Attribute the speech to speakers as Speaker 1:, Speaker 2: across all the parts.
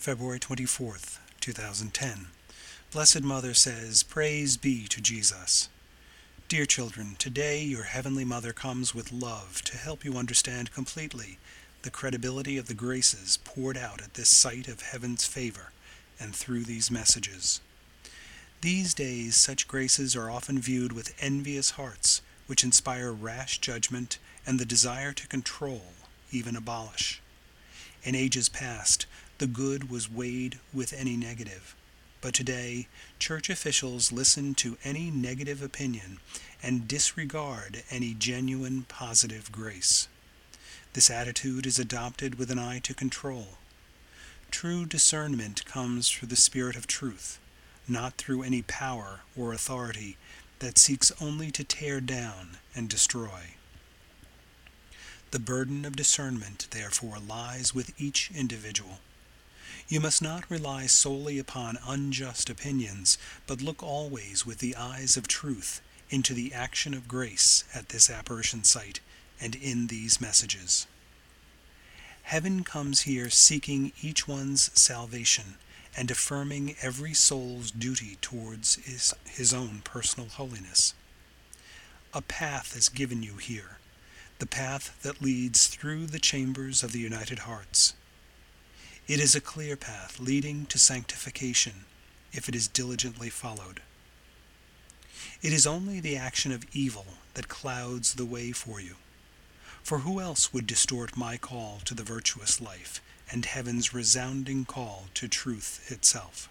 Speaker 1: February 24th, 2010. Blessed Mother says, Praise be to Jesus. Dear children, today your Heavenly Mother comes with love to help you understand completely the credibility of the graces poured out at this site of heaven's favor and through these messages. These days such graces are often viewed with envious hearts, which inspire rash judgment and the desire to control, even abolish. In ages past, the good was weighed with any negative. But today, church officials listen to any negative opinion and disregard any genuine positive grace. This attitude is adopted with an eye to control. True discernment comes through the Spirit of truth, not through any power or authority that seeks only to tear down and destroy. The burden of discernment, therefore, lies with each individual. You must not rely solely upon unjust opinions, but look always with the eyes of truth into the action of grace at this apparition site and in these messages. Heaven comes here seeking each one's salvation and affirming every soul's duty towards his own personal holiness. A path is given you here, the path that leads through the chambers of the United Hearts. It is a clear path leading to sanctification if it is diligently followed. It is only the action of evil that clouds the way for you. For who else would distort my call to the virtuous life and heaven's resounding call to truth itself?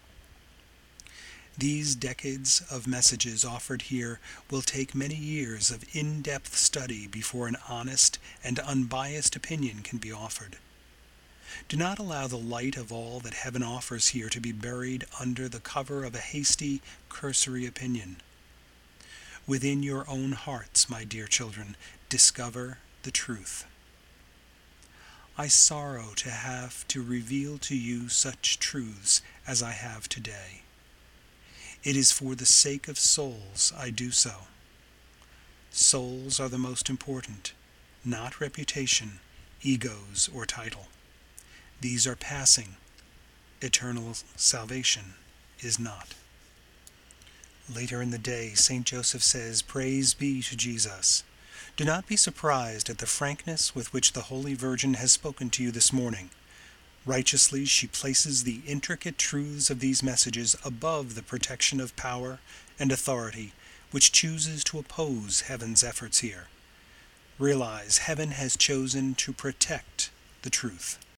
Speaker 1: These decades of messages offered here will take many years of in-depth study before an honest and unbiased opinion can be offered. Do not allow the light of all that heaven offers here to be buried under the cover of a hasty, cursory opinion. Within your own hearts, my dear children, discover the truth. I sorrow to have to reveal to you such truths as I have today. It is for the sake of souls I do so. Souls are the most important, not reputation, egos, or title. These are passing. Eternal salvation is not. Later in the day, St. Joseph says, Praise be to Jesus. Do not be surprised at the frankness with which the Holy Virgin has spoken to you this morning. Righteously, she places the intricate truths of these messages above the protection of power and authority which chooses to oppose heaven's efforts here. Realize heaven has chosen to protect the truth.